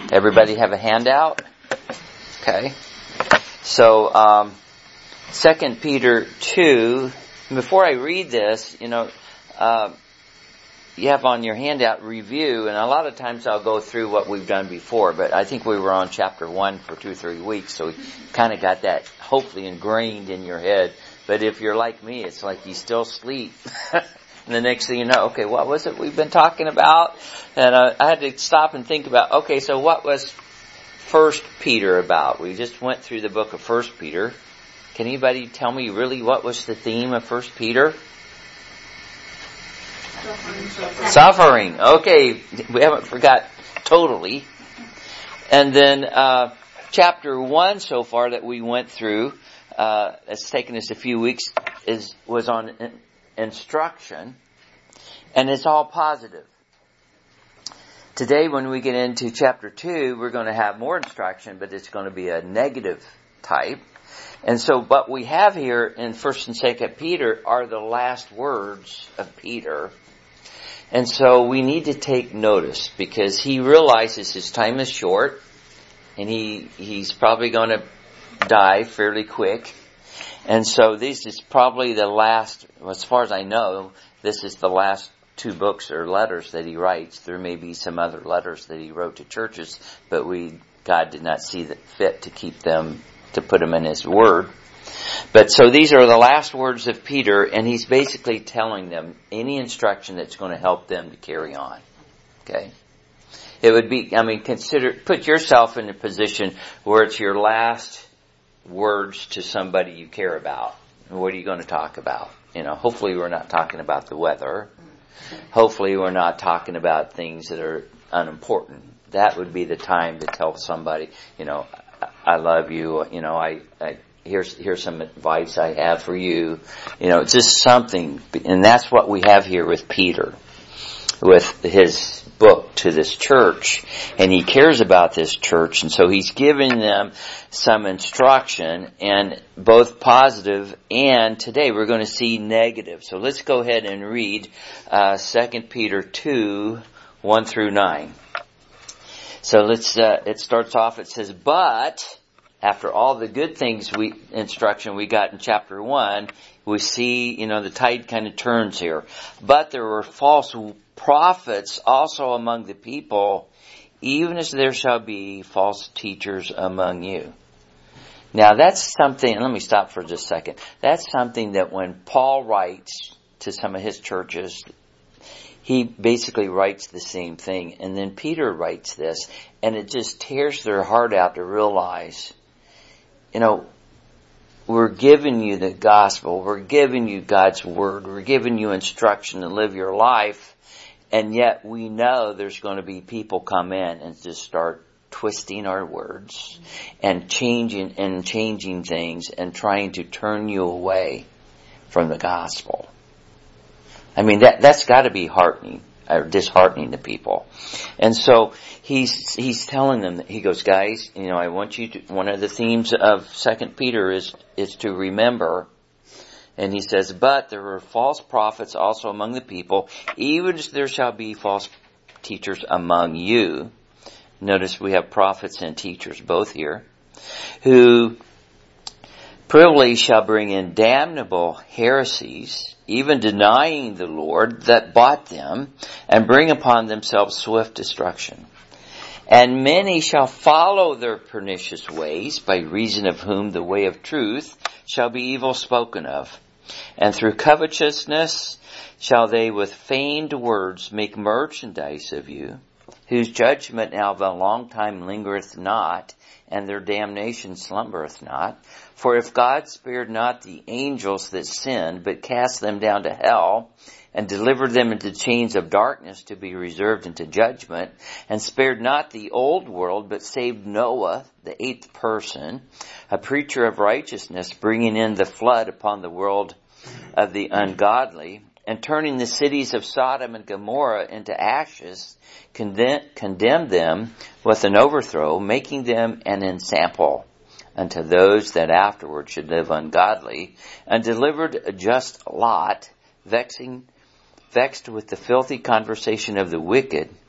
Everybody have a handout? Okay. So, 2 Peter 2, before I read this, you have on your handout review, and a lot of times I'll go through what we've done before, but I think we were on chapter 1 for 2 or 3 weeks, so we kind of got that hopefully ingrained in your head. But if you're like me, it's like you still sleep. And the next thing you know, okay, what was it we've been talking about? And I had to stop and think about, okay, so what was 1 Peter about? We just went through the book of 1 Peter. Can anybody tell me really what was the theme of 1 Peter? Suffering. Okay, we haven't forgot totally. And then chapter 1 so far that we went through, it's taken us a few weeks, was on instruction, and it's all positive. Today when we get into chapter 2, we're going to have more instruction, but it's going to be a negative type. And so what we have here in 1st and 2nd Peter are the last words of Peter. And so we need to take notice, because he realizes his time is short, and he's probably going to die fairly quick. And so this is probably the last, as far as I know, this is the last 2 books or letters that he writes. There may be some other letters that he wrote to churches, but God did not see it fit to keep them, to put them in his word. But so these are the last words of Peter, and he's basically telling them any instruction that's going to help them to carry on. Okay? It would be, put yourself in a position where it's your last words to somebody you care about. What are you going to talk about? Hopefully we're not talking about the weather. Hopefully we're not talking about things that are unimportant. That would be the time to tell somebody, I love you, here's some advice I have for you. It's just something, and that's what we have here with Peter, with his book to this church, and he cares about this church, and so he's giving them some instruction, and both positive, and today we're going to see negative. So let's go ahead and read 2 Peter 2, 1 through 9. So it starts off, it says, but after all the good things instruction we got in chapter 1, we see, the tide kind of turns here. But there were false prophets also among the people, even as there shall be false teachers among you. Now that's something, let me stop for just a second. That's something that when Paul writes to some of his churches, he basically writes the same thing. And then Peter writes this, and it just tears their heart out to realize, we're giving you the gospel, we're giving you God's word, we're giving you instruction to live your life, and yet we know there's going to be people come in and just start twisting our words and changing things and trying to turn you away from the gospel. That's got to be disheartening to people. And so he's telling them, he goes, guys, I want you to, one of the themes of 2 Peter is to remember. And he says, but there were false prophets also among the people, even as there shall be false teachers among you. Notice we have prophets and teachers both here, who privily shall bring in damnable heresies, even denying the Lord that bought them, and bring upon themselves swift destruction. And many shall follow their pernicious ways, by reason of whom the way of truth shall be evil spoken of. And through covetousness shall they with feigned words make merchandise of you, whose judgment now of a long time lingereth not, and their damnation slumbereth not. For if God spared not the angels that sinned, but cast them down to hell, and delivered them into chains of darkness to be reserved unto judgment, and spared not the old world, but saved Noah, the 8th person, a preacher of righteousness, bringing in the flood upon the world of the ungodly, and turning the cities of Sodom and Gomorrah into ashes, condemned them with an overthrow, making them an ensample unto those that afterward should live ungodly, and delivered a just Lot, vexed with the filthy conversation of the wicked,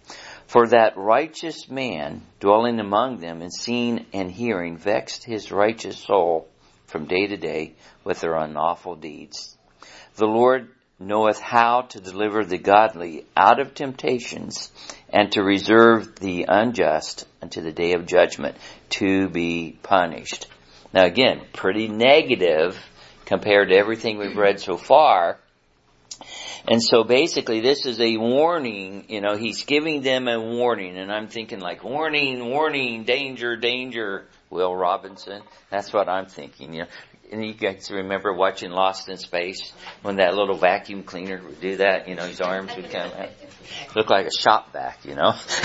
For that righteous man dwelling among them and seeing and hearing vexed his righteous soul from day to day with their unlawful deeds. The Lord knoweth how to deliver the godly out of temptations and to reserve the unjust unto the day of judgment to be punished. Now again, pretty negative compared to everything we've read so far. And so basically this is a warning, he's giving them a warning. And I'm thinking like, warning, warning, danger, danger, Will Robinson. That's what I'm thinking, And you guys remember watching Lost in Space when that little vacuum cleaner would do that, his arms would come out. Look like a shop vac, and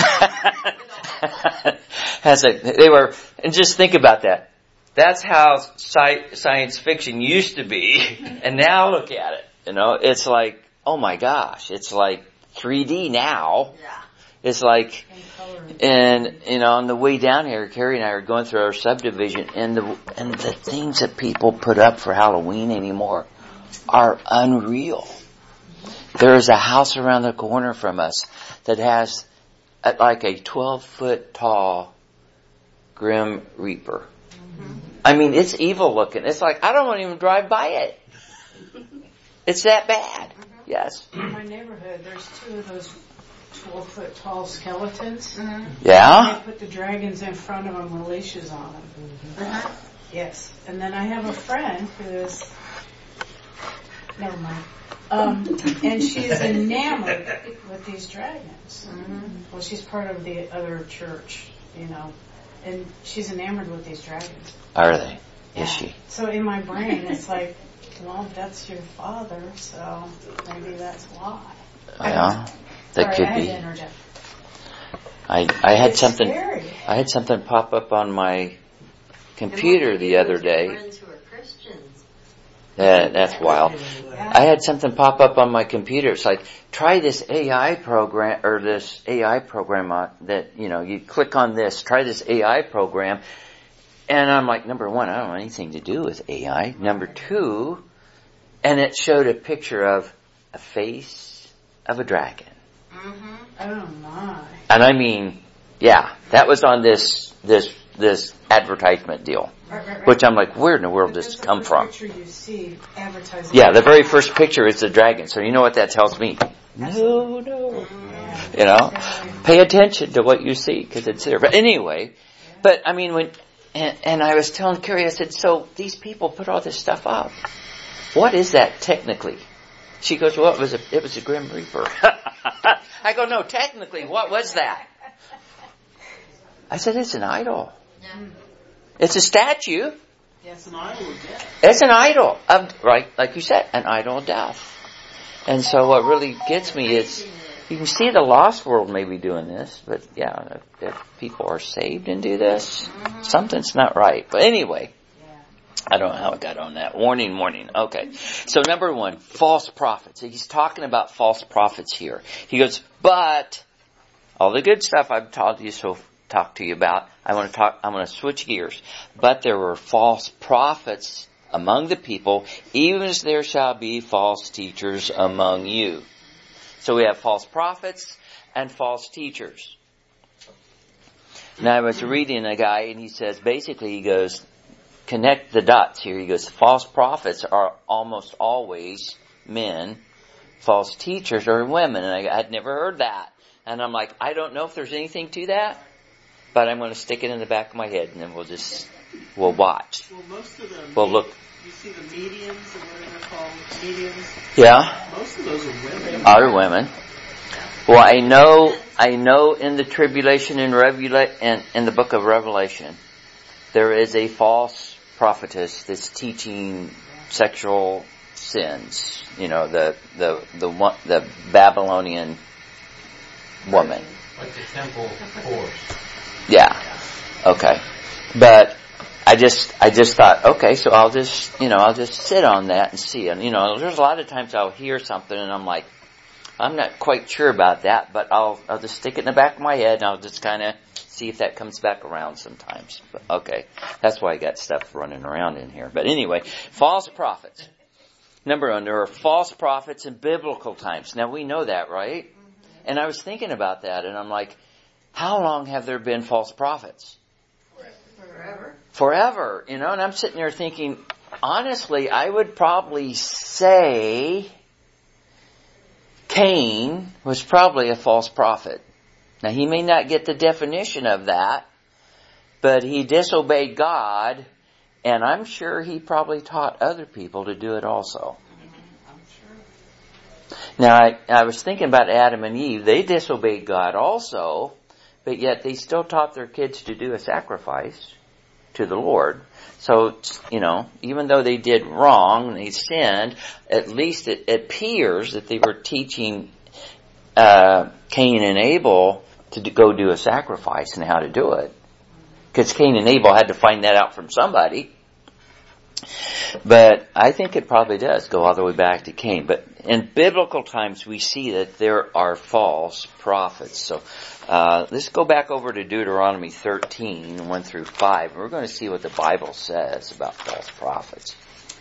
just think about that. That's how science fiction used to be. And now look at it, it's like, oh my gosh, it's like 3D now. Yeah. It's like, and on the way down here, Carrie and I are going through our subdivision, and the things that people put up for Halloween anymore are unreal. There is a house around the corner from us that has like a 12-foot tall Grim Reaper. Mm-hmm. I mean, it's evil looking. It's like, I don't want to even drive by it. It's that bad. Mm-hmm. Yes. In my neighborhood, there's 2 of those 12-foot tall skeletons. Mm-hmm. Yeah. And they put the dragons in front of them with leashes on them. Mm-hmm. Uh-huh. Yes. And then I have a friend who's, never mind. And she's enamored with these dragons. Mm-hmm. Well, she's part of the other church, and she's enamored with these dragons. Are they? Yeah. Is she? So in my brain, it's like, well, that's your father, so maybe that's why. Yeah, that could be. I had something. Scary. I had something pop up on my computer the other day. Friends who are Christians. That's wild. I had something pop up on my computer. It's like, try this AI program, or this AI program that, you click on this, try this AI program. And I'm like, number one, I don't have anything to do with AI. Number two, and it showed a picture of a face of a dragon. Mm-hmm. Oh my. And I mean, yeah, that was on this advertisement deal. Right. Which I'm like, where in the world does this come from? Picture you see advertising. Yeah, the very first picture is the dragon. So you know what that tells me? Absolutely. No. Yeah. Pay attention to what you see because it's there. But anyway, but I mean, and I was telling Carrie, I said, so these people put all this stuff up. What is that technically? She goes, well, it was a Grim Reaper. I go, no, technically, what was that? I said, it's an idol. Yeah. It's a statue. Yeah, it's an idol of death. It's an idol of, right, like you said, an idol of death. And so what really gets me is, you can see the lost world may be doing this, but yeah, if people are saved and do this, something's not right. But anyway, I don't know how it got on that. Warning. Okay. So number one, false prophets. He's talking about false prophets here. He goes, but all the good stuff I've talked to you about, I'm going to switch gears. But there were false prophets among the people, even as there shall be false teachers among you. So we have false prophets and false teachers. Now I was reading a guy and he says, basically he goes, connect the dots here. He goes, false prophets are almost always men. False teachers are women. And I'd never heard that. And I'm like, I don't know if there's anything to that, but I'm going to stick it in the back of my head and then we'll watch. Well, most of them, we'll look. You see the mediums or whatever they're called, mediums? Yeah. Most of those are women. Are women. Well, I know in the tribulation and in the book of Revelation, there is a false prophetess that's teaching sexual sins. The Babylonian woman. Like the temple force. Yeah. Okay. But I just thought, okay, so I'll just sit on that and see. And, there's a lot of times I'll hear something and I'm like, I'm not quite sure about that, but I'll just stick it in the back of my head and I'll just kind of see if that comes back around sometimes. But, okay. That's why I got stuff running around in here. But anyway, false prophets. Number one, there are false prophets in biblical times. Now we know that, right? And I was thinking about that and I'm like, how long have there been false prophets? Forever. And I'm sitting there thinking, honestly, I would probably say Cain was probably a false prophet. Now, he may not get the definition of that, but he disobeyed God, and I'm sure he probably taught other people to do it also. Now, I was thinking about Adam and Eve. They disobeyed God also, but yet they still taught their kids to do a sacrifice to the Lord. So, even though they did wrong and they sinned, at least it appears that they were teaching Cain and Abel to go do a sacrifice and how to do it. Because Cain and Abel had to find that out from somebody. But I think it probably does go all the way back to Cain. But in biblical times, we see that there are false prophets. So let's go back over to Deuteronomy 13, 1 through 5. We're going to see what the Bible says about false prophets.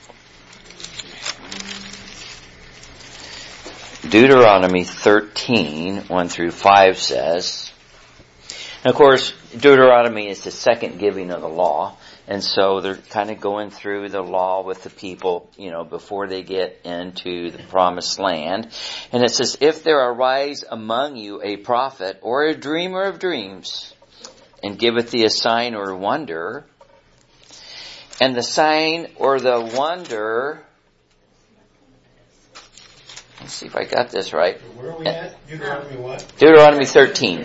Deuteronomy 13, 1 through 5 says, and of course, Deuteronomy is the second giving of the law. And so they're kind of going through the law with the people, before they get into the promised land. And it says, if there arise among you a prophet or a dreamer of dreams, and giveth thee a sign or wonder, and the sign or the wonder, let's see if I got this right. Where are we at? Deuteronomy what? Deuteronomy 13.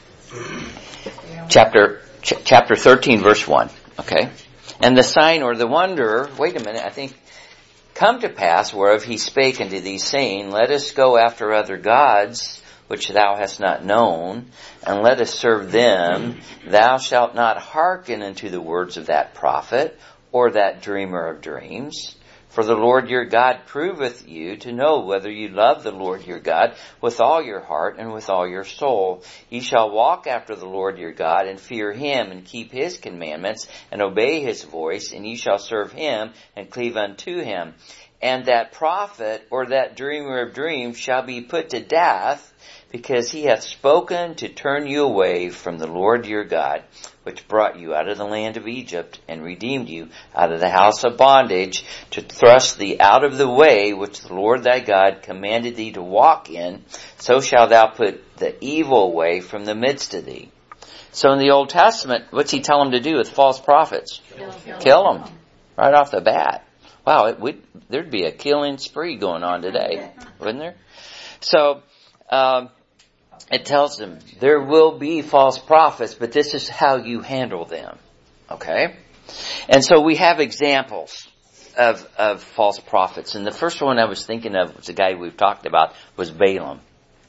Chapter 13, verse 1. Okay? And the sign or the wonder, wait a minute, I think, come to pass whereof he spake unto thee, saying, let us go after other gods, which thou hast not known, and let us serve them. Thou shalt not hearken unto the words of that prophet, or that dreamer of dreams. For the Lord your God proveth you to know whether you love the Lord your God with all your heart and with all your soul. Ye shall walk after the Lord your God and fear him and keep his commandments and obey his voice, and ye shall serve him and cleave unto him. And that prophet or that dreamer of dreams shall be put to death, because he hath spoken to turn you away from the Lord your God, which brought you out of the land of Egypt, and redeemed you out of the house of bondage, to thrust thee out of the way which the Lord thy God commanded thee to walk in. So shalt thou put the evil way from the midst of thee. So in the Old Testament, what's he tell them to do with false prophets? Kill them. Right off the bat. Wow, there'd be a killing spree going on today, wouldn't there? So, it tells them there will be false prophets, but this is how you handle them. Okay? And so we have examples of false prophets. And the first one I was thinking of was the guy we've talked about, was Balaam.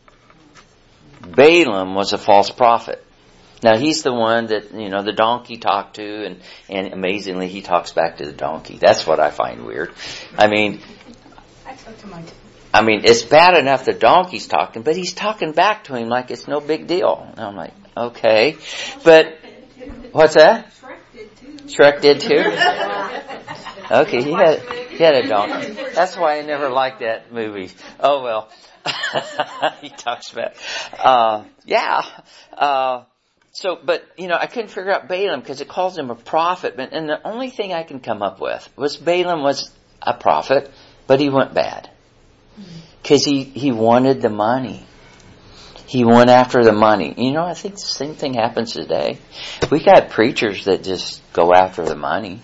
Balaam was a false prophet. Now he's the one that, the donkey talked to, and amazingly he talks back to the donkey. That's what I find weird. I talk to my it's bad enough the donkey's talking, but he's talking back to him like it's no big deal. And I'm like, okay. But, what's that? Shrek did too? Okay, he had a donkey. That's why I never liked that movie. Oh well. He talks back. But I couldn't figure out Balaam because it calls him a prophet. And the only thing I can come up with was Balaam was a prophet, but he went bad. Because he wanted the money. He went after the money. I think the same thing happens today. We got preachers that just go after the money.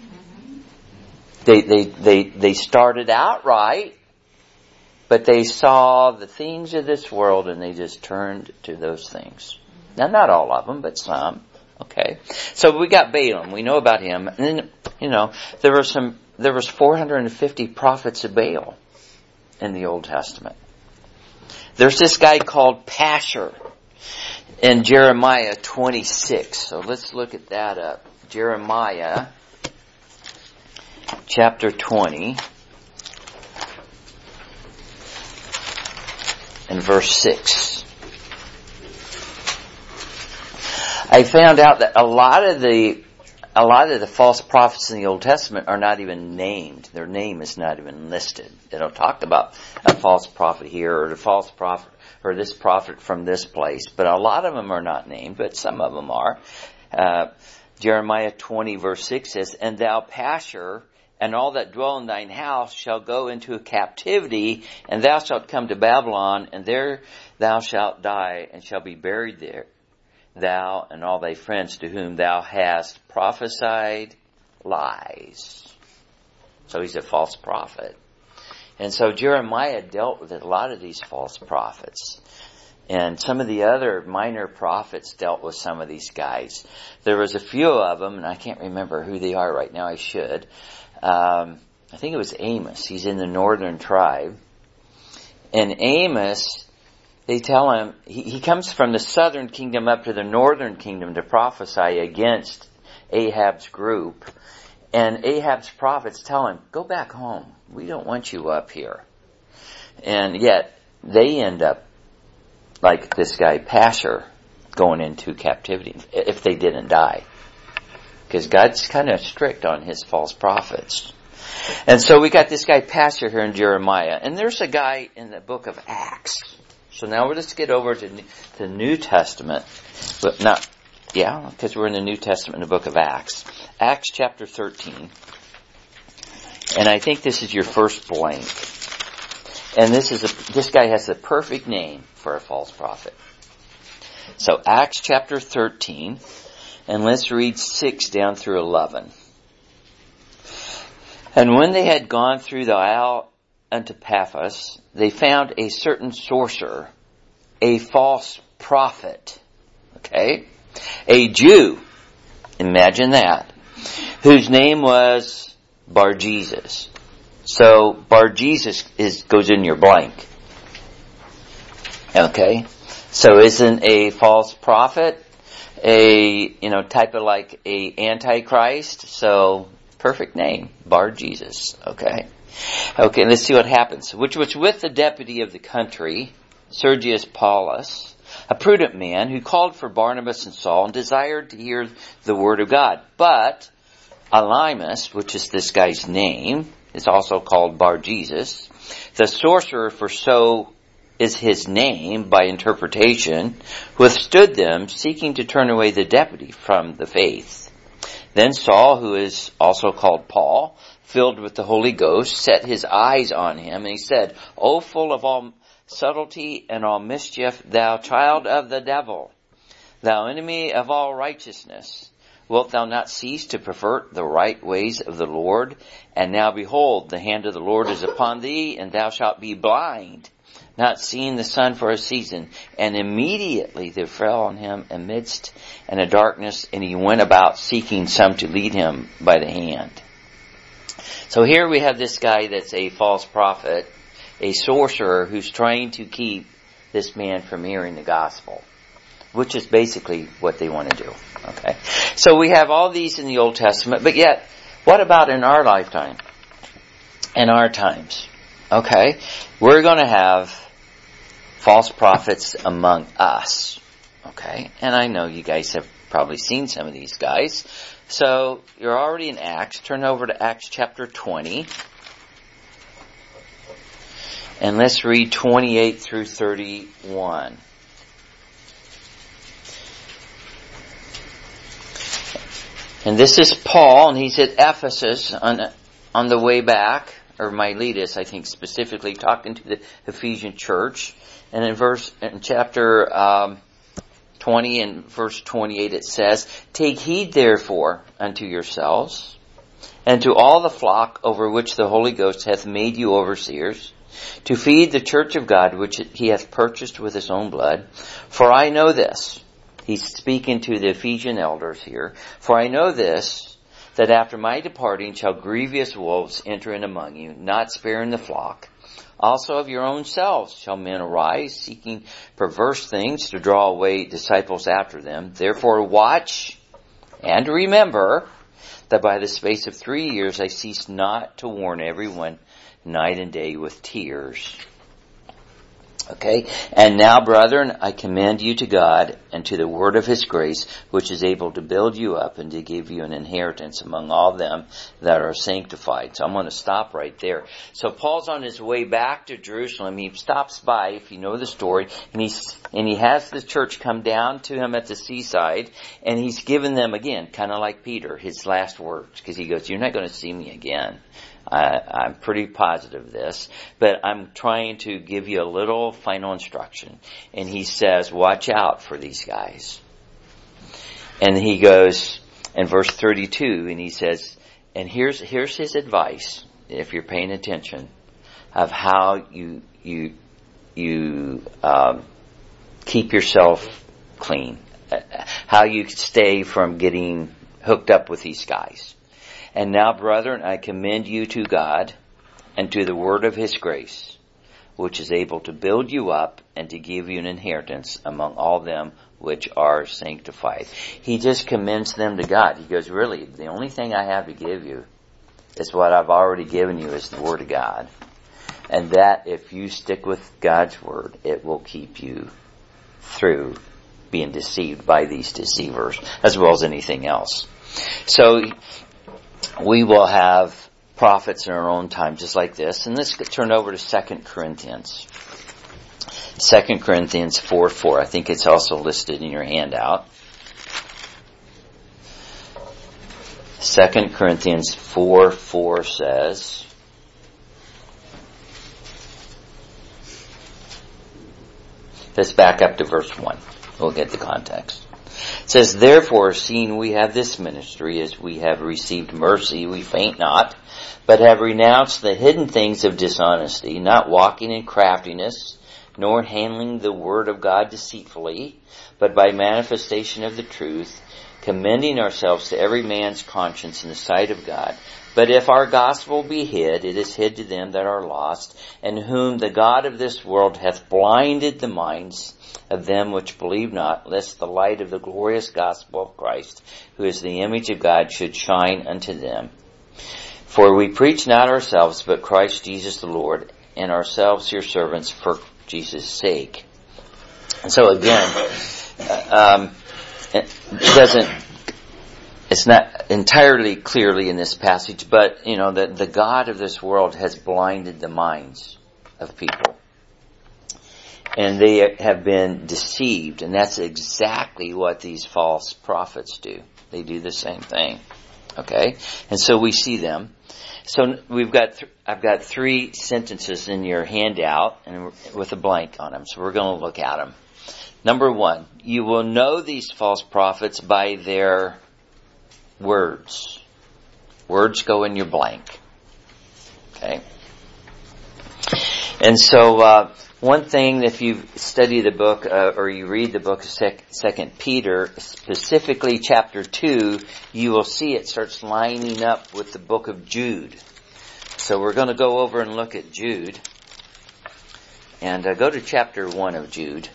They started out right, but they saw the things of this world and they just turned to those things. Now, not all of them, but some. Okay. So we got Balaam. We know about him. And then, there was 450 prophets of Baal in the Old Testament. There's this guy called Pashur in Jeremiah 26. So let's look at that up. Jeremiah chapter 20 and verse 6. I found out that a lot of the false prophets in the Old Testament are not even named. Their name is not even listed. They don't talk about a false prophet here or a false prophet or this prophet from this place. But a lot of them are not named, but some of them are. Jeremiah 20 verse 6 says, "And thou, Pashur, and all that dwell in thine house shall go into captivity, and thou shalt come to Babylon, and there thou shalt die, and shall be buried there, thou and all thy friends to whom thou hast prophesied lies." So he's a false prophet. And so Jeremiah dealt with a lot of these false prophets. And some of the other minor prophets dealt with some of these guys. There was a few of them, and I can't remember who they are right now. I should. I think it was Amos. He's in the northern tribe. And Amos, they tell him, he comes from the southern kingdom up to the northern kingdom to prophesy against Ahab's group. And Ahab's prophets tell him, "Go back home. We don't want you up here." And yet, they end up like this guy Pashur going into captivity if they didn't die. Because God's kind of strict on his false prophets. And so we got this guy Pashur here in Jeremiah. And there's a guy in the book of Acts. So now let's get over to the New Testament. But not, because we're in the New Testament in the book of Acts. Acts chapter 13. And I think this is your first blank. And this guy has the perfect name for a false prophet. So Acts chapter 13, and let's read 6 down through 11. "And when they had gone through the isle unto Paphos, they found a certain sorcerer, a false prophet, a Jew, imagine that, whose name was Bar-Jesus." So Bar-Jesus goes in your blank. Okay? So isn't a false prophet type of like a antichrist? So perfect name, Bar-Jesus. Okay, let's see what happens. "Which was with the deputy of the country, Sergius Paulus, a prudent man, who called for Barnabas and Saul and desired to hear the word of God. But Elymas," which is this guy's name, is also called Bar-Jesus, "the sorcerer, for so is his name by interpretation, withstood them, seeking to turn away the deputy from the faith. Then Saul, who is also called Paul, filled with the Holy Ghost, set his eyes on him, and he said, O full of all subtlety and all mischief, thou child of the devil, thou enemy of all righteousness, wilt thou not cease to pervert the right ways of the Lord? And now behold, the hand of the Lord is upon thee, and thou shalt be blind, not seeing the sun for a season. And immediately there fell on him a mist and a darkness, and he went about seeking some to lead him by the hand." So here we have this guy that's a false prophet, a sorcerer, who's trying to keep this man from hearing the gospel, which is basically what they want to do. Okay, so we have all these in the Old Testament, but yet, what about in our lifetime? In our times? Okay, we're going to have false prophets among us. Okay, and I know you guys have probably seen some of these guys. So you're already in Acts. Turn over to Acts chapter 20. And let's read 28 through 31. And this is Paul, and he's at Ephesus on the way back, or Miletus, I think, specifically talking to the Ephesian church. And in chapter 20 and verse 28 it says, Take heed therefore unto yourselves, and to all the flock over which the Holy Ghost hath made you overseers, to feed the church of God which he hath purchased with his own blood. For I know this, he's speaking to the Ephesian elders here, for I know this, that after my departing shall grievous wolves enter in among you, not sparing the flock. Also of your own selves shall men arise, seeking perverse things to draw away disciples after them. Therefore watch and remember that by the space of 3 years I ceased not to warn everyone night and day with tears. Okay, and now, brethren, I commend you to God and to the word of His grace, which is able to build you up and to give you an inheritance among all them that are sanctified. So I'm going to stop right there. So Paul's on his way back to Jerusalem. He stops by, if you know the story, and he has the church come down to him at the seaside, and he's given them again, kind of like Peter, his last words, because he goes, "You're not going to see me again. I'm pretty positive of this, but I'm trying to give you a little final instruction." And he says, watch out for these guys. And he goes in verse 32, and he says, and here's his advice, if you're paying attention, of how you keep yourself clean, how you stay from getting hooked up with these guys. "And now, brethren, I commend you to God and to the word of His grace, which is able to build you up and to give you an inheritance among all them which are sanctified." He just commends them to God. He goes, really, the only thing I have to give you is what I've already given you, is the word of God. And that, if you stick with God's word, it will keep you through being deceived by these deceivers, as well as anything else. So we will have prophets in our own time just like this. And let's turn over to 2 Corinthians. 2 Corinthians 4:4. I think it's also listed in your handout. 2 Corinthians 4:4 says, let's back up to verse 1. We'll get the context. It says, "Therefore, seeing we have this ministry, as we have received mercy, we faint not, but have renounced the hidden things of dishonesty, not walking in craftiness, nor handling the word of God deceitfully, but by manifestation of the truth, commending ourselves to every man's conscience in the sight of God. But if our gospel be hid, it is hid to them that are lost, and whom the God of this world hath blinded the minds of them which believe not, lest the light of the glorious gospel of Christ, who is the image of God, should shine unto them. For we preach not ourselves, but Christ Jesus the Lord, and ourselves your servants for Jesus' sake." And so again, it's not entirely clearly in this passage, but that the God of this world has blinded the minds of people. And they have been deceived, and that's exactly what these false prophets do. They do the same thing. Okay? And so we see them. So I've got 3 sentences in your handout and with a blank on them. So we're going to look at them. Number 1, you will know these false prophets by their words. Words go in your blank. Okay? And so, one thing, if you study the book, or you read the book of 2 Peter, specifically chapter 2, you will see it starts lining up with the book of Jude. So we're going to go over and look at Jude. And go to chapter 1 of Jude.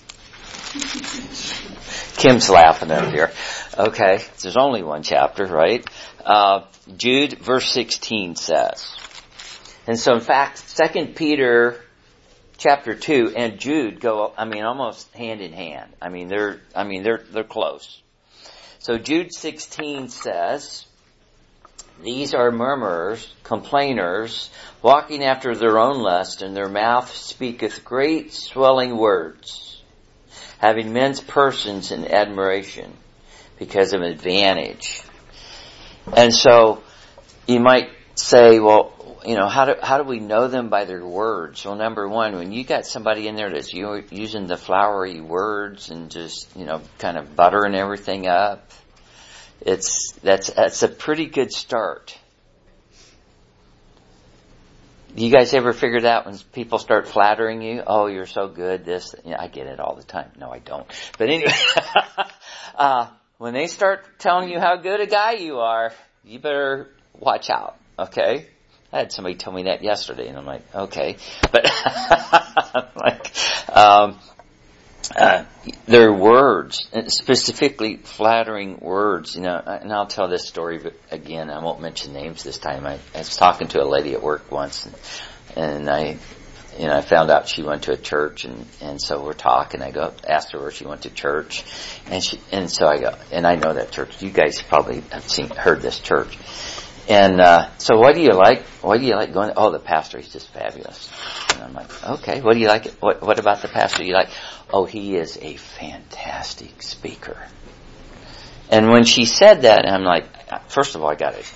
Kim's laughing up here. Okay, there's only one chapter, right? Jude, verse 16 says. And so in fact, 2 Peter chapter 2 and Jude go, almost hand in hand. They're close. So Jude 16 says, "These are murmurers, complainers, walking after their own lust, and their mouth speaketh great swelling words, having men's persons in admiration, because of advantage." And so you might say, well, how do we know them by their words? Well, number 1, when you got somebody in there that's using the flowery words and just, kind of buttering everything up, that's a pretty good start. You guys ever figure that when people start flattering you? Oh, you're so good, this, I get it all the time. No, I don't. But anyway, when they start telling you how good a guy you are, you better watch out, okay? I had somebody tell me that yesterday, and I'm like, okay. But, their words, specifically flattering words, and I'll tell this story, but again, I won't mention names this time. I was talking to a lady at work once, and I I found out she went to a church, and so we're talking. I go, asked her where she went to church, and so I go, and I know that church. You guys probably have heard this church. And so what do you like? Why do you like going? Oh, the pastor, he's just fabulous. And I'm like, okay, what do you like? What about the pastor you like? Oh, he is a fantastic speaker. And when she said that, I'm like, first of all, I got to,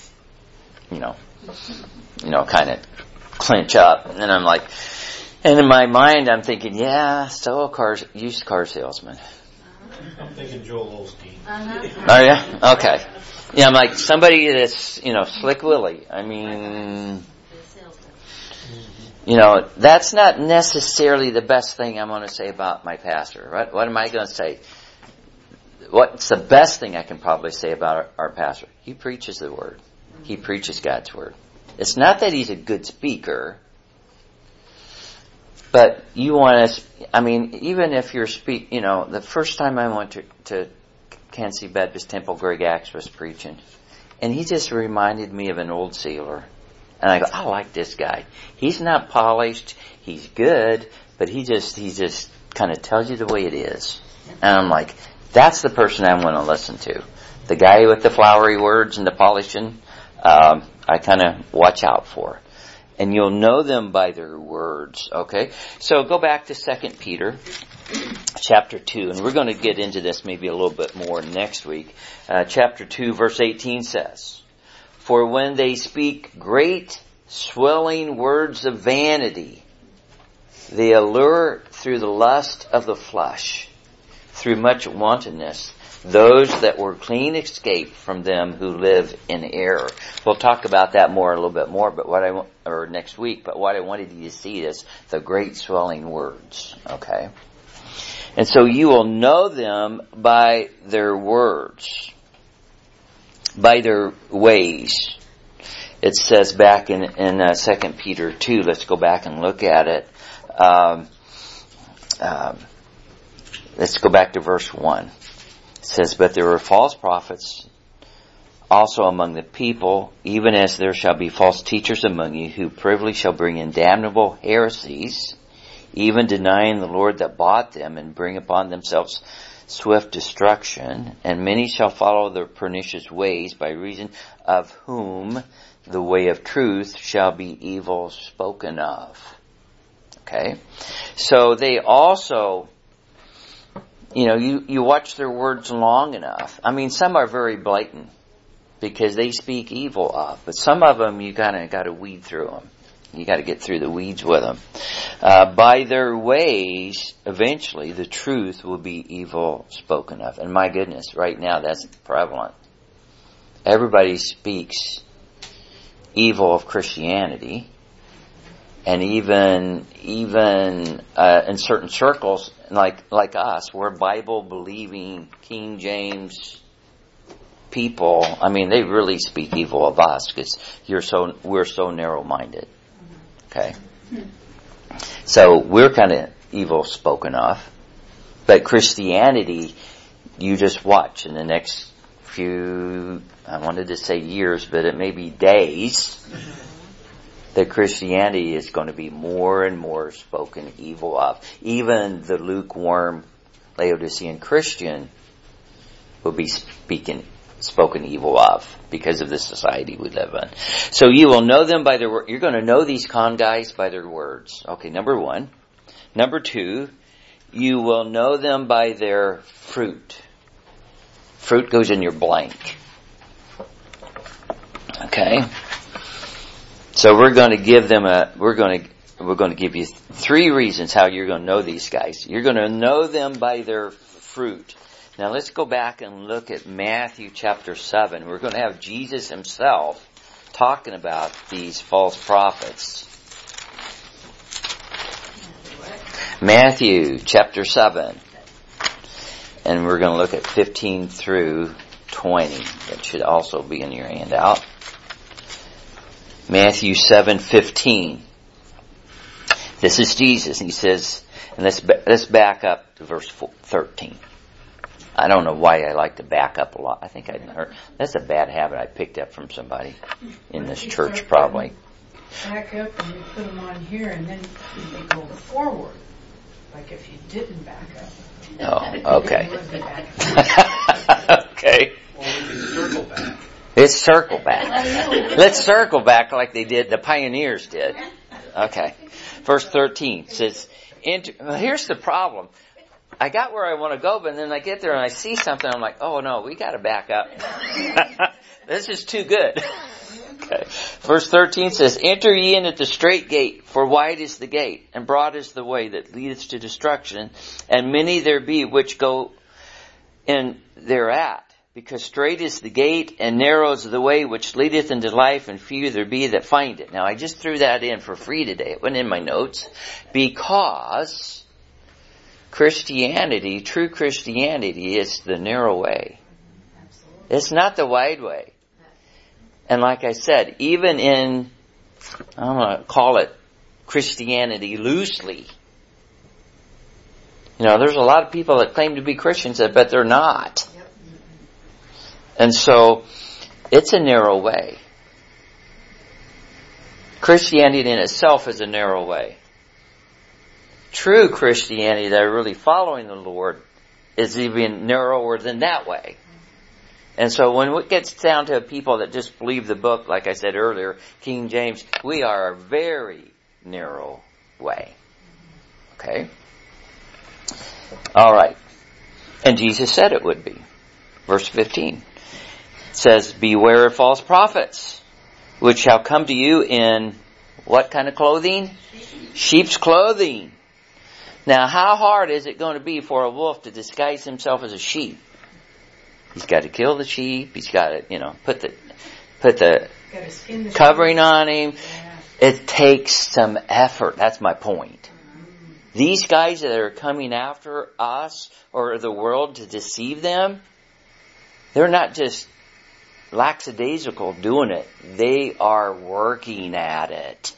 kind of clinch up. And then I'm like, and in my mind, I'm thinking, yeah, so used car salesman. I'm thinking Joel Osteen. Oh yeah? Okay. Yeah, I'm like somebody that's, Slick Willie. I mean, that's not necessarily the best thing I'm going to say about my pastor. Right? What am I going to say? What's the best thing I can probably say about our pastor? He preaches the Word. He preaches God's Word. It's not that he's a good speaker, but you want to, even if you're the first time I went to Kansas City Baptist Temple, Greg Axe was preaching, and he just reminded me of an old sailor. And I go, I like this guy. He's not polished, he's good, but he just kind of tells you the way it is. And I'm like, that's the person I want to listen to. The guy with the flowery words and the polishing, I kind of watch out for. And you'll know them by their words, okay? So go back to 2 Peter chapter 2, and we're going to get into this maybe a little bit more next week. Chapter 2, verse 18 says, "For when they speak great swelling words of vanity, they allure through the lust of the flesh, through much wantonness, those that were clean escape from them who live in error." We'll talk about that a little bit more, but next week. But what I wanted you to see is the great swelling words. Okay, and so you will know them by their words, by their ways. It says back in 2 Peter 2. Let's go back and look at it. Let's go back to verse 1. It says, "But there were false prophets also among the people, even as there shall be false teachers among you, who privily shall bring in damnable heresies, even denying the Lord that bought them, and bring upon themselves swift destruction. And many shall follow their pernicious ways, by reason of whom the way of truth shall be evil spoken of." Okay? So they also, you watch their words long enough. Some are very blatant because they speak evil of, but some of them you kind of got to weed through them. You got to get through the weeds with them. By their ways, eventually the truth will be evil spoken of. And my goodness, right now that's prevalent. Everybody speaks evil of Christianity. And even in certain circles, like us, we're Bible-believing King James people. They really speak evil of us because we're so narrow-minded. Okay, so we're kind of evil spoken of, but Christianity, you just watch in the next few, I wanted to say years, but it may be days, that Christianity is going to be more and more spoken evil of. Even the lukewarm Laodicean Christian will be spoken evil of because of the society we live in. So you will know them by their word. You're going to know these con guys by their words. Okay, number one. Number two, you will know them by their fruit. Fruit goes in your blank. Okay? So we're going to give them we're going to give you 3 reasons how you're going to know these guys. You're going to know them by their fruit. Now let's go back and look at Matthew chapter 7. We're going to have Jesus himself talking about these false prophets. Matthew chapter 7. And we're going to look at 15 through 20. That should also be in your handout. Matthew 7:15. This is Jesus. He says, and let's back up to verse 13. I don't know why I like to back up a lot. I think that's a bad habit I picked up from somebody in this church probably. back up and we put them on here, and then they go forward. Like if you didn't back up. Oh, okay. You wouldn't back up. Okay. Well, we can circle back. It's circle back. Let's circle back like they did, the pioneers did. Okay. Verse 13 says, well, here's the problem. I got where I want to go, but then I get there and I see something, I'm like, oh no, we got to back up. This is too good. Okay. Verse 13 says, enter ye in at the straight gate, for wide is the gate, and broad is the way that leadeth to destruction, and many there be which go in thereat. Because straight is the gate, and narrow is the way which leadeth into life, and few there be that find it. Now I just threw that in for free today. It wasn't in my notes. Because Christianity, true Christianity, is the narrow way. It's not the wide way. And like I said, even in, I'm going to call it Christianity loosely. You know, there's a lot of people that claim to be Christians, but they're not. And so, it's a narrow way. Christianity in itself is a narrow way. True Christianity that are really following the Lord is even narrower than that way. And so when it gets down to people that just believe the book, like I said earlier, King James, we are a very narrow way. Okay? Alright. And Jesus said it would be. Verse 15. It says, beware of false prophets, which shall come to you in what kind of clothing? Sheep's clothing. Now, how hard is it going to be for a wolf to disguise himself as a sheep? He's got to kill the sheep. He's got to, put the covering on him. Yeah. It takes some effort. That's my point. These guys that are coming after us or the world to deceive them, they're not just lackadaisical doing it. They are working at it.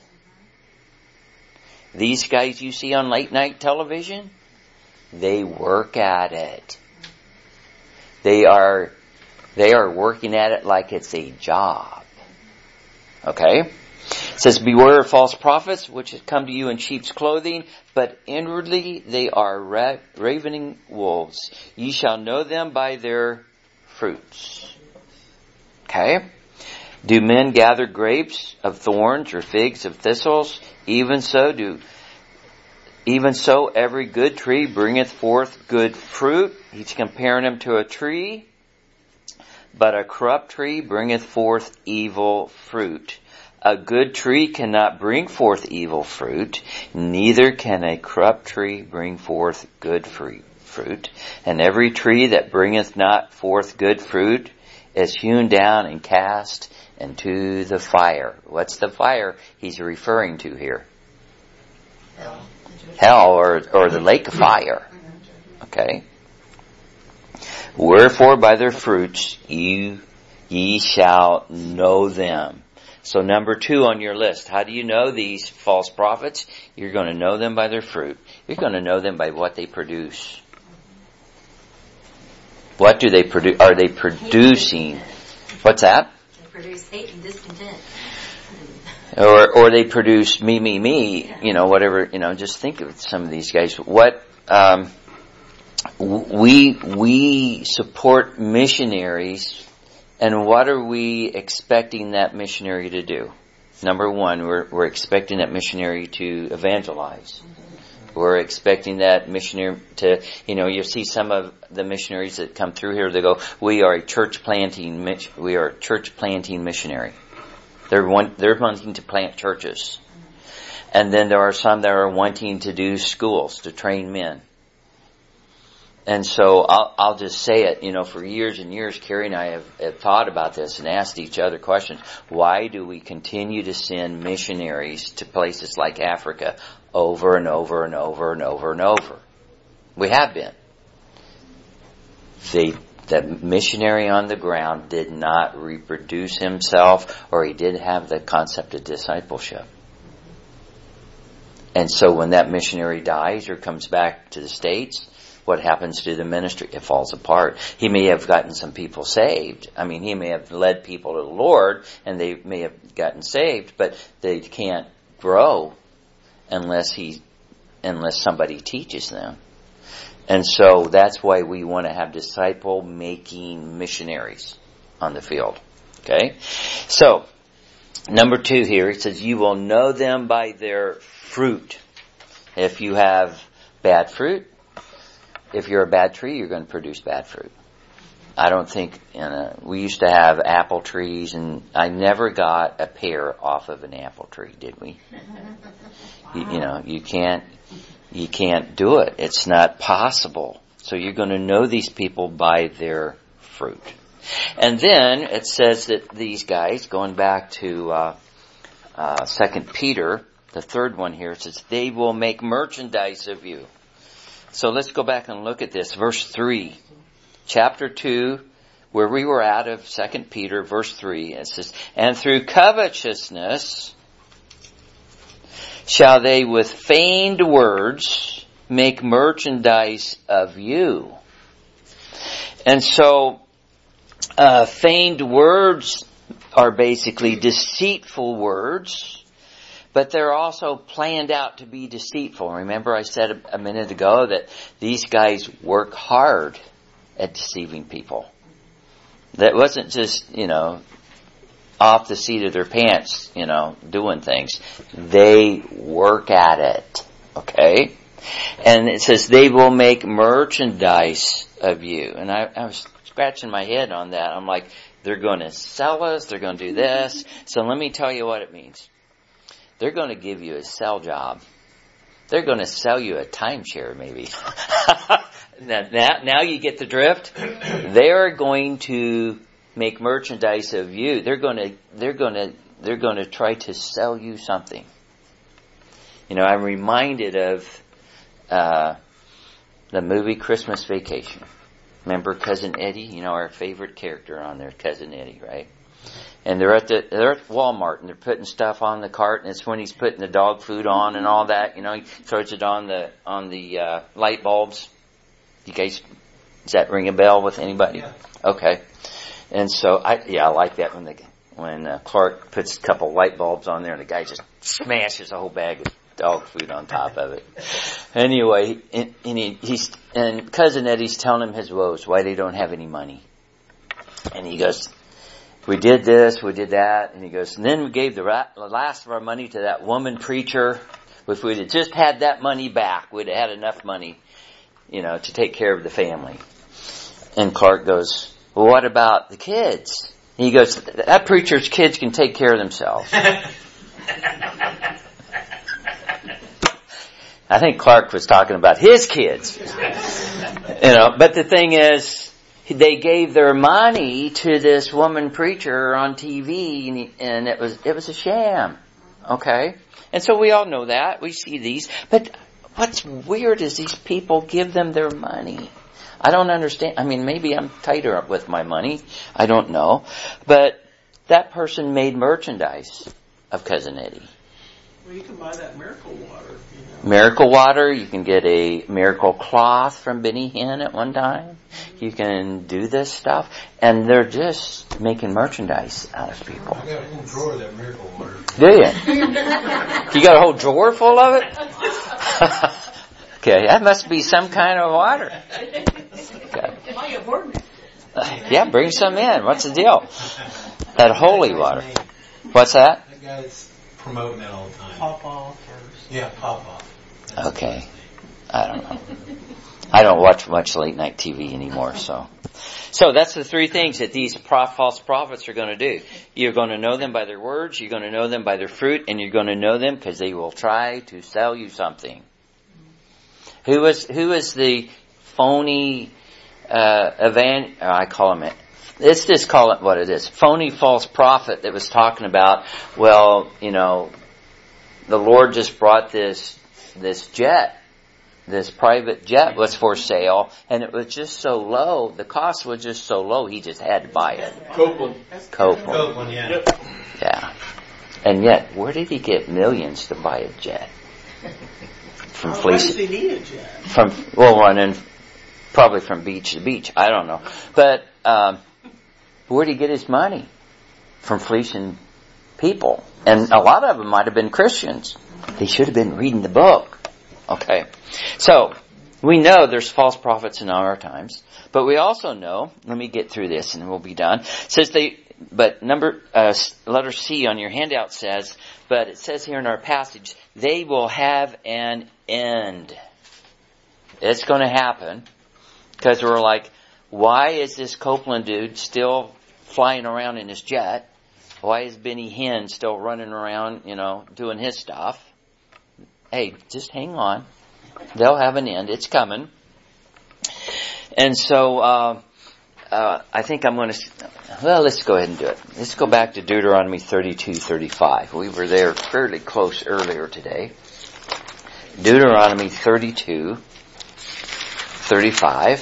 These guys you see on late night television, they work at it. They are working at it like it's a job. Okay? It says, beware of false prophets, which have come to you in sheep's clothing, but inwardly they are ravening wolves. Ye shall know them by their fruits. Okay? Do men gather grapes of thorns or figs of thistles? Even so every good tree bringeth forth good fruit. He's comparing them to a tree. But a corrupt tree bringeth forth evil fruit. A good tree cannot bring forth evil fruit, neither can a corrupt tree bring forth good fruit. And every tree that bringeth not forth good fruit is hewn down and cast into the fire. What's the fire he's referring to here? Hell or the lake of fire. Okay. Wherefore by their fruits ye shall know them. So number 2 on your list. How do you know these false prophets? You're going to know them by their fruit. You're going to know them by what they produce. What do they produce? Are they producing? What's that? They produce hate and discontent. Or they produce me, whatever, just think of some of these guys. What, we support missionaries, and what are we expecting that missionary to do? Number 1, we're expecting that missionary to evangelize. We're expecting that missionary to, you see some of the missionaries that come through here, they go, we are a church planting missionary. They're wanting to plant churches. And then there are some that are wanting to do schools to train men. And so I'll just say it, for years and years, Carrie and I have thought about this and asked each other questions. Why do we continue to send missionaries to places like Africa over and over and over and over and over? We have been. The missionary on the ground did not reproduce himself, or he didn't have the concept of discipleship. And so when that missionary dies or comes back to the States, what happens to the ministry? It falls apart. He may have gotten some people saved. I mean, he may have led people to the Lord, and they may have gotten saved, but they can't grow unless somebody teaches them. And so that's why we want to have disciple-making missionaries on the field. Okay? So, number 2 here, it says, you will know them by their fruit. If you have bad fruit, if you're a bad tree, you're going to produce bad fruit. I don't think, we used to have apple trees, and I never got a pear off of an apple tree, did we? You can't do it. It's not possible. So you're going to know these people by their fruit. And then it says that these guys, going back to 2 Peter, the third one here, it says, they will make merchandise of you. So let's go back and look at this. Verse 3, chapter 2, where we were out of 2 Peter, verse 3, it says, and through covetousness shall they with feigned words make merchandise of you. And so, feigned words are basically deceitful words, but they're also planned out to be deceitful. Remember I said a minute ago that these guys work hard at deceiving people. That wasn't just, off the seat of their pants, doing things. They work at it. Okay? And it says they will make merchandise of you. And I was scratching my head on that. I'm like, they're going to sell us. They're going to do this. So let me tell you what it means. They're going to give you a sell job. They're going to sell you a timeshare, maybe. Now you get the drift. They're going to make merchandise of you. They're going to try to sell you something. I'm reminded of the movie Christmas Vacation. Remember Cousin Eddie? Our favorite character on there, Cousin Eddie, right? And they're at Walmart and they're putting stuff on the cart, and it's when he's putting the dog food on and all that. He throws it on the light bulbs. You guys, does that ring a bell with anybody? Yeah. Okay. And so I like that when Clark puts a couple light bulbs on there and the guy just smashes a whole bag of dog food on top of it. Anyway, and Cousin Eddie's telling him his woes, why they don't have any money. And he goes, we did this, we did that. And he goes, and then we gave the last of our money to that woman preacher. If we'd have just had that money back, we'd have had enough money, to take care of the family. And Clark goes, well, what about the kids? And he goes, that preacher's kids can take care of themselves. I think Clark was talking about his kids. But the thing is, they gave their money to this woman preacher on TV, and it was a sham. Okay? And so we all know that. We see these. But what's weird is these people give them their money. I don't understand. I mean, maybe I'm tighter with my money. I don't know. But that person made merchandise of Cousin Eddie. Well, you can buy that miracle water. Miracle water. You can get a miracle cloth from Benny Hinn at one time. You can do this stuff. And they're just making merchandise out of people. I got a whole drawer of that miracle water. Do you? You got a whole drawer full of it? Okay, that must be some kind of water. Okay. Yeah, bring some in. What's the deal? That holy water. What's that? That guy's promoting that all the time. Pop off. Yeah, pop off. Okay. I don't know. I don't watch much late night TV anymore, so that's the three things that these false prophets are going to do. You're going to know them by their words, you're going to know them by their fruit, and you're going to know them because they will try to sell you something. Who is the phony I call him it. Let's just call it what it is. Phony false prophet that was talking about, well, the Lord just brought this jet. This private jet was for sale, and it was just so low. The cost was just so low, he just had to buy it. Copeland, yeah. Yeah. And yet, where did he get millions to buy a jet? From Why does he need a jet? running probably from beach to beach. I don't know. But where did he get his money? From fleecing people. And a lot of them might have been Christians. They should have been reading the book. Okay. So, we know there's false prophets in our times. But we also know, let me get through this and we'll be done. It says letter C on your handout says, but it says here in our passage, they will have an end. It's going to happen. Because we're like, why is this Copeland dude still flying around in his jet? Why is Benny Hinn still running around, doing his stuff? Hey, just hang on. They'll have an end. It's coming. And so, I think I'm going to, let's go ahead and do it. Let's go back to Deuteronomy 32:35. We were there fairly close earlier today. Deuteronomy 32:35.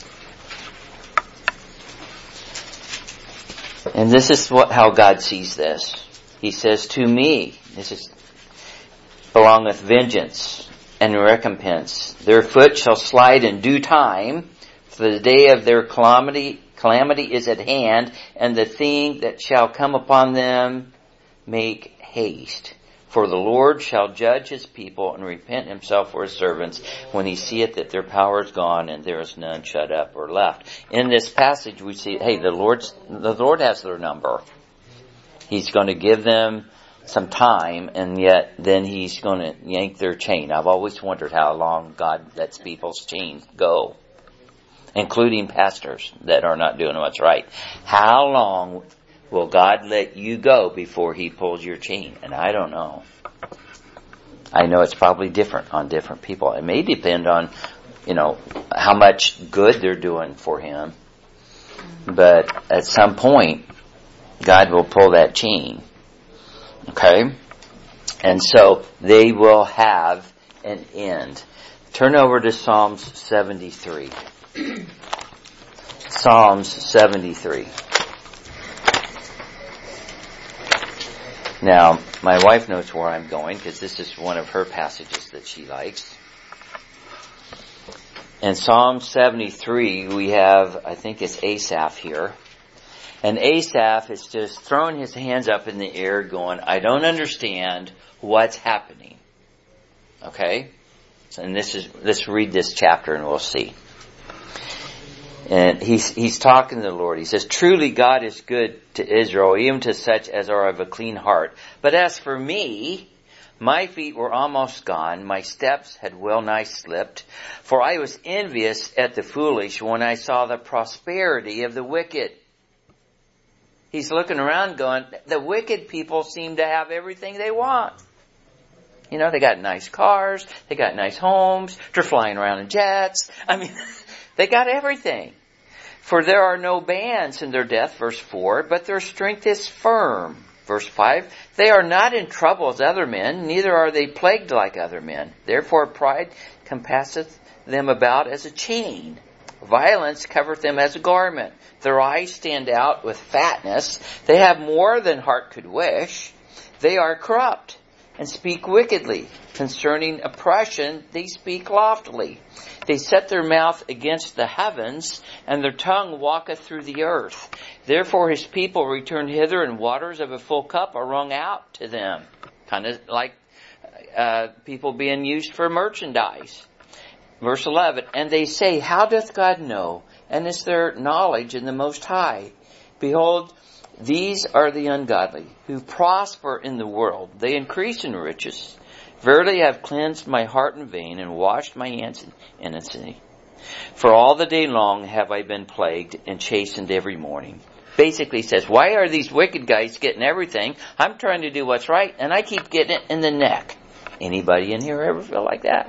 And this is how God sees this. He says, to me, belongeth vengeance and recompense. Their foot shall slide in due time, for the day of their calamity is at hand, and the thing that shall come upon them make haste. For the Lord shall judge his people and repent himself for his servants when he seeth that their power is gone and there is none shut up or left. In this passage we see, hey, the Lord has their number. He's going to give them some time, and yet then he's going to yank their chain. I've always wondered how long God lets people's chains go, including pastors that are not doing what's right. How long will God let you go before he pulls your chain? And I don't know. I know it's probably different on different people. It may depend on, how much good they're doing for him. But at some point, God will pull that chain. Okay? And so they will have an end. Turn over to Psalms 73. Psalms 73. Now, my wife knows where I'm going because this is one of her passages that she likes. In Psalm 73, we have, I think it's Asaph here. And Asaph is just throwing his hands up in the air going, I don't understand what's happening. Okay? And let's read this chapter and we'll see. And he's talking to the Lord. He says, truly God is good to Israel, even to such as are of a clean heart. But as for me, my feet were almost gone. My steps had well nigh slipped. For I was envious at the foolish when I saw the prosperity of the wicked. He's looking around going, the wicked people seem to have everything they want. They got nice cars. They got nice homes. They're flying around in jets. They got everything. For there are no bands in their death, verse 4, but their strength is firm. Verse 5, they are not in trouble as other men, neither are they plagued like other men. Therefore pride compasseth them about as a chain. Violence covereth them as a garment. Their eyes stand out with fatness. They have more than heart could wish. They are corrupt and speak wickedly. Concerning oppression, they speak loftily. They set their mouth against the heavens, and their tongue walketh through the earth. Therefore his people return hither, and waters of a full cup are wrung out to them. Kind of like people being used for merchandise. Verse 11, and they say, how doth God know? And is there knowledge in the Most High? Behold, these are the ungodly, who prosper in the world. They increase in riches. Verily I have cleansed my heart in vain, and washed my hands in innocency. For all the day long have I been plagued and chastened every morning. Basically says, why are these wicked guys getting everything? I'm trying to do what's right, and I keep getting it in the neck. Anybody in here ever feel like that?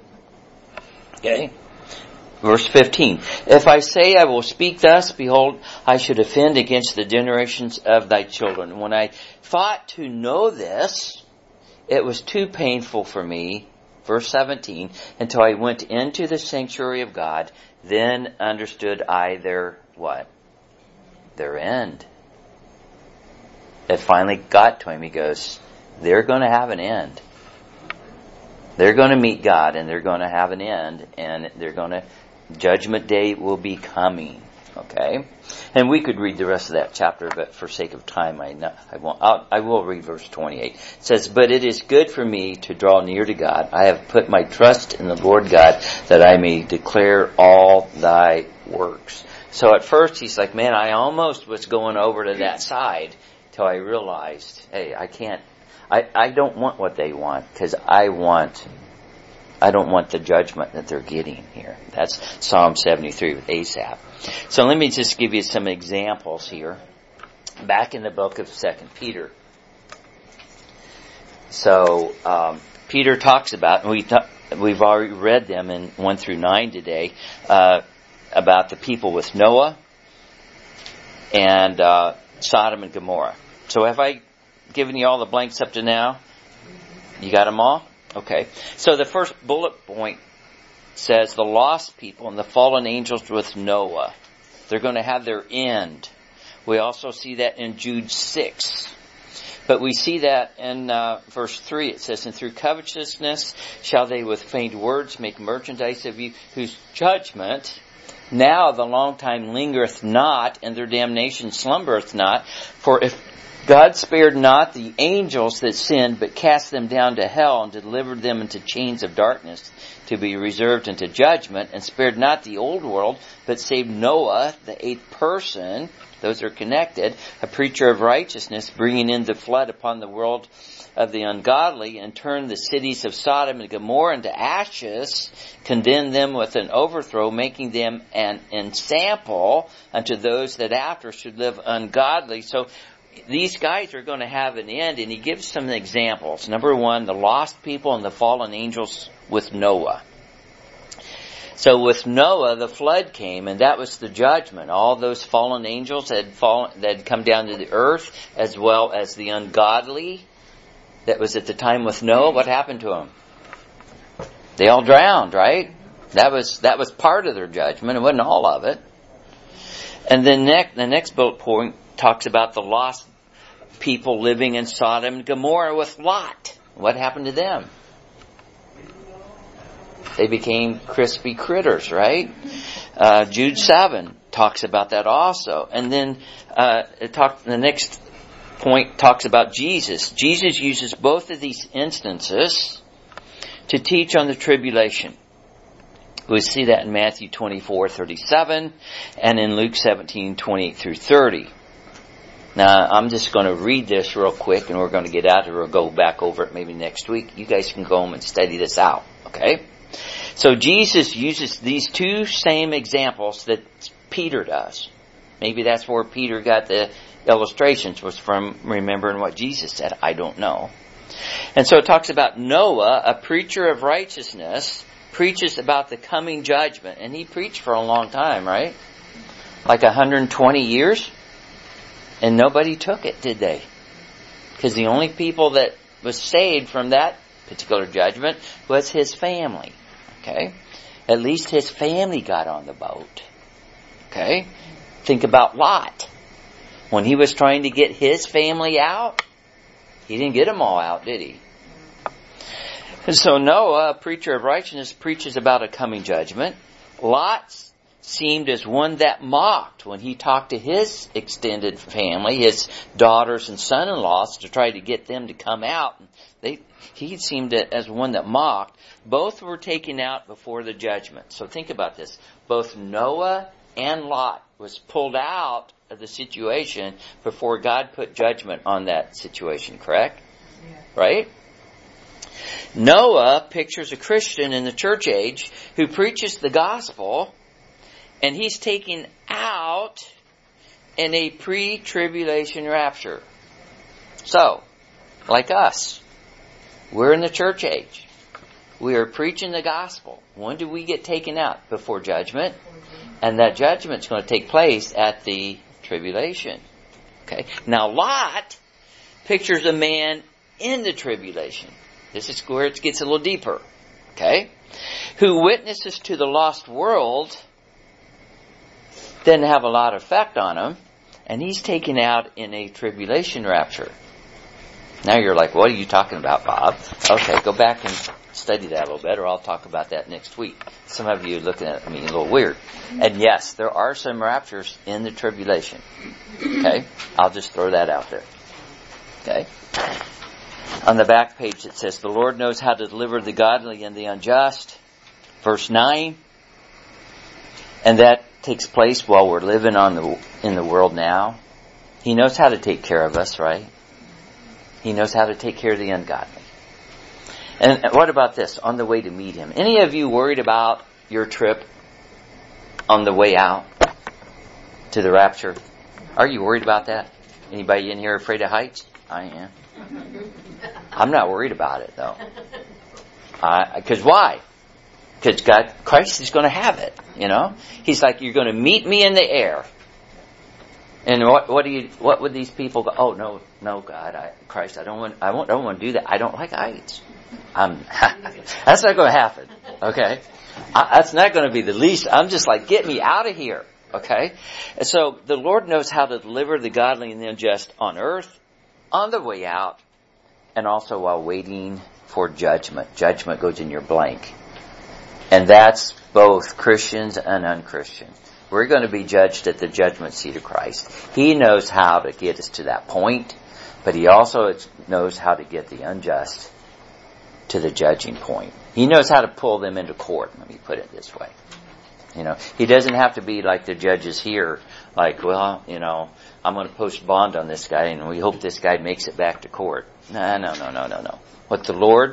Okay. Verse 15. If I say I will speak thus, behold, I should offend against the generations of thy children. When I thought to know this, it was too painful for me, verse 17, until I went into the sanctuary of God. Then understood I their what? Their end. It finally got to him. He goes, they're going to have an end. They're going to meet God, and they're going to have an end, and they're going to Judgment day will be coming. Okay? And we could read the rest of that chapter, but for sake of time, I won't. I will read verse 28. It says, "But it is good for me to draw near to God. I have put my trust in the Lord God, that I may declare all thy works." So at first he's like, man, I almost was going over to that side till I realized, hey, I don't want what they want, because I don't want the judgment that they're getting here. That's Psalm 73 with Asaph. So let me just give you some examples here. Back in the book of 2 Peter. So Peter talks about, and we've already read them in 1 through 9 today, about the people with Noah and Sodom and Gomorrah. So have I given you all the blanks up to now? You got them all? Okay. So the first bullet point says the lost people and the fallen angels with Noah. They're going to have their end. We also see that in Jude 6. But we see that in verse 3. It says, "And through covetousness shall they with feigned words make merchandise of you, whose judgment now the long time lingereth not, and their damnation slumbereth not. For if God spared not the angels that sinned, but cast them down to hell, and delivered them into chains of darkness, to be reserved unto judgment, and spared not the old world, but saved Noah, the eighth person," those are connected, "a preacher of righteousness, bringing in the flood upon the world of the ungodly, and turned the cities of Sodom and Gomorrah into ashes, condemned them with an overthrow, making them an ensample unto those that after should live ungodly." So these guys are going to have an end, and he gives some examples. Number one, the lost people and the fallen angels with Noah. So with Noah, the flood came, and that was the judgment. All those fallen angels that had come down to the earth, as well as the ungodly that was at the time with Noah. What happened to them? They all drowned, right? That was part of their judgment. It wasn't all of it. And then the next bullet point talks about the lost people living in Sodom and Gomorrah with Lot. What happened to them? They became crispy critters, right? Jude 7 talks about that also. And then the next point talks about Jesus. Jesus uses both of these instances to teach on the tribulation. We see that in Matthew 24:37 and in Luke 17:28 through 30. Now, I'm just going to read this real quick, and we're going to get out of it. We'll go back over it maybe next week. You guys can go home and study this out, okay? So Jesus uses these two same examples that Peter does. Maybe that's where Peter got the illustrations, was from remembering what Jesus said. I don't know. And so it talks about Noah, a preacher of righteousness, preaches about the coming judgment. And he preached for a long time, right? Like 120 years. And nobody took it, did they? Because the only people that was saved from that particular judgment was his family. Okay? At least his family got on the boat. Okay? Think about Lot. When he was trying to get his family out, he didn't get them all out, did he? And so Noah, a preacher of righteousness, preaches about a coming judgment. Lot seemed as one that mocked when he talked to his extended family, his daughters and son-in-laws, to try to get them to come out. He seemed as one that mocked. Both were taken out before the judgment. So think about this. Both Noah and Lot was pulled out of the situation before God put judgment on that situation, correct? Yeah. Right? Noah pictures a Christian in the church age who preaches the gospel, and he's taken out in a pre-tribulation rapture. So, like us, we're in the church age. We are preaching the gospel. When do we get taken out? Before judgment. And that judgment's going to take place at the tribulation. Okay. Now Lot pictures a man in the tribulation. This is where it gets a little deeper. Okay. Who witnesses to the lost world, didn't have a lot of effect on him, and he's taken out in a tribulation rapture. Now you're like, what are you talking about, Bob? Okay, go back and study that a little better. I'll talk about that next week. Some of you are looking at me a little weird. And yes, there are some raptures in the tribulation. Okay? I'll just throw that out there. Okay? On the back page it says, the Lord knows how to deliver the godly and the unjust. Verse 9. And that takes place while we're living in the world now. He knows how to take care of us, right? He knows how to take care of the ungodly. And what about this? On the way to meet Him. Any of you worried about your trip on the way out to the rapture? Are you worried about that? Anybody in here afraid of heights? I am. I'm not worried about it, though. Because why? Because Christ is going to have it, you know? He's like, you're going to meet me in the air. And what would these people go? Oh, no, God, Christ, I don't want to do that. I don't like heights. That's not going to happen. Okay, that's not going to be the least. I'm just like, get me out of here. Okay, and so the Lord knows how to deliver the godly and the unjust on earth, on the way out, and also while waiting for judgment. Judgment goes in your blank, and that's both Christians and unchristians. We're going to be judged at the judgment seat of Christ. He knows how to get us to that point, but He also knows how to get the unjust to the judging point. He knows how to pull them into court, let me put it this way. You know, He doesn't have to be like the judges here, like, well, you know, I'm going to post bond on this guy and we hope this guy makes it back to court. No. With the Lord,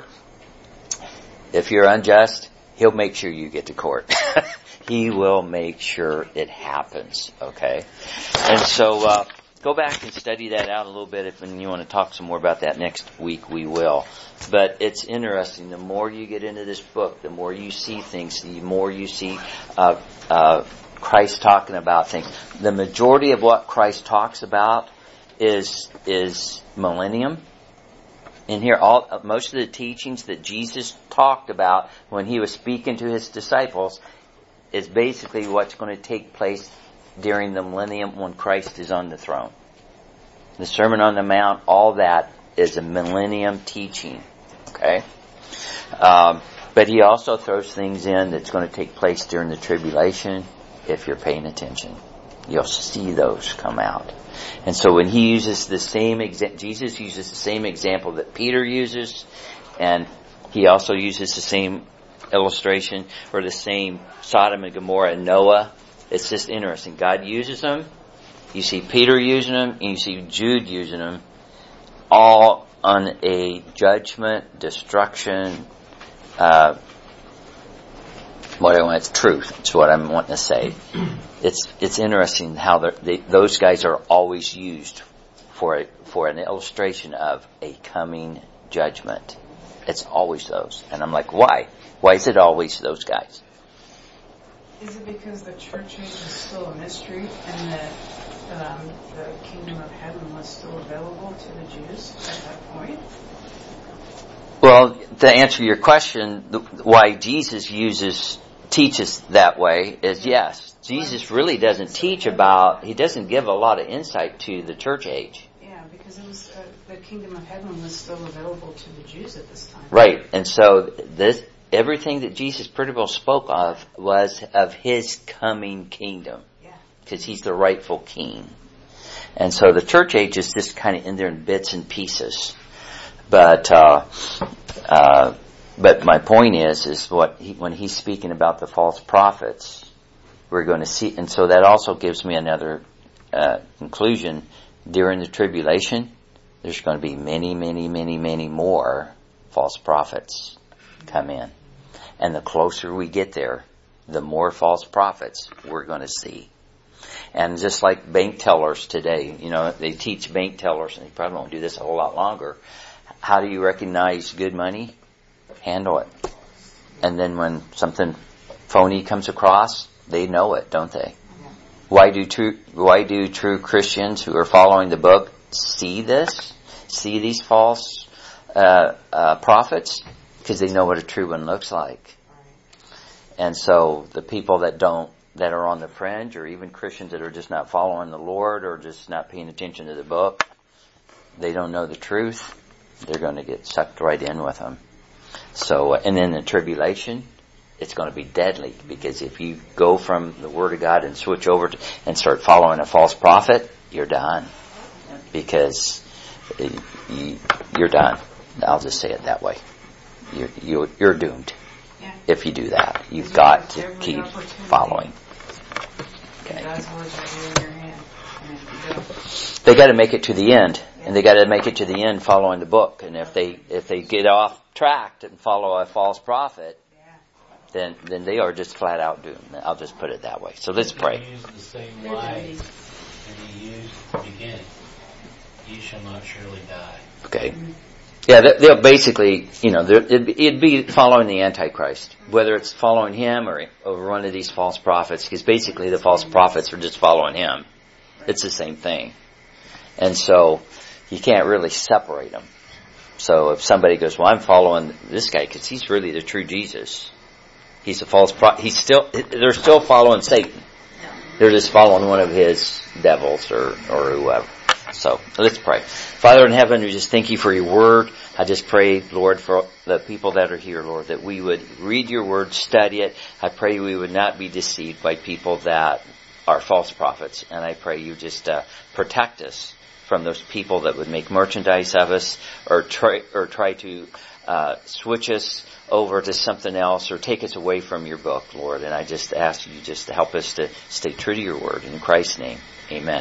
if you're unjust, He'll make sure you get to court. He will make sure it happens, okay? And so, go back and study that out a little bit. If you want to talk some more about that next week, we will. But it's interesting. The more you get into this book, the more you see things, the more you see Christ talking about things. The majority of what Christ talks about is millennium. In here, most of the teachings that Jesus talked about when He was speaking to His disciples is basically what's going to take place during the millennium when Christ is on the throne. The Sermon on the Mount, all that is a millennium teaching. Okay? But He also throws things in that's going to take place during the tribulation. If you're paying attention, you'll see those come out. And so when He uses the same Jesus uses the same example that Peter uses, and He also uses the same illustration or the same Sodom and Gomorrah and Noah. It's just interesting. God uses them. You see Peter using them, and you see Jude using them, all on a judgment, destruction, it's truth. It's what I'm wanting to say. It's interesting how those guys are always used for an illustration of a coming judgment. It's always those. And I'm like, why? Why is it always those guys? Is it because the church age is still a mystery and that the kingdom of heaven was still available to the Jews at that point? Well, to answer your question, why Jesus teaches that way is yes. Jesus really doesn't he doesn't give a lot of insight to the church age. Yeah, because it was the kingdom of heaven was still available to the Jews at this time. Right, and so everything that Jesus pretty well spoke of was of His coming kingdom. Yeah. Because He's the rightful king. And so the church age is just kind of in there in bits and pieces. But my point is when He's speaking about the false prophets, we're going to see, and so that also gives me another conclusion. During the tribulation, there's going to be many, many, many, many more false prophets come in. And the closer we get there, the more false prophets we're going to see. And just like bank tellers today, they teach bank tellers, and they probably won't do this a whole lot longer. How do you recognize good money? Handle it. And then when something phony comes across, they know it, don't they? Why do true Christians who are following the book see these false prophets? Because they know what a true one looks like. And so the people that are on the fringe, or even Christians that are just not following the Lord or just not paying attention to the book, they don't know the truth. They're going to get sucked right in with them. So, and then the tribulation, it's going to be deadly, because if you go from the Word of God and switch over and start following a false prophet, you're done. Because you're done. I'll just say it that way. You're doomed. Yeah. If you do that. You've got to keep following. Okay. God's words are in your hand. And if you don't, They got to make it to the end, and they got to make it to the end following the book. And if they get off track and follow a false prophet, then they are just flat out doomed. I'll just put it that way. So let's pray. He used the same light that he used at the beginning. You shall not surely die. Okay. Yeah, they'll basically, it'd be following the Antichrist, whether it's following him or one of these false prophets, because basically the false prophets are just following him. It's the same thing. And so you can't really separate them. So if somebody goes, well, I'm following this guy because he's really the true Jesus. He's a false prophet. They're still following Satan. They're just following one of his devils or whoever. So let's pray. Father in heaven, we just thank you for your word. I just pray, Lord, for the people that are here, Lord, that we would read your word, study it. I pray we would not be deceived by people that are false prophets. And I pray you just protect us from those people that would make merchandise of us or try to switch us over to something else or take us away from your book, Lord. And I just ask you just to help us to stay true to your word. In Christ's name, amen.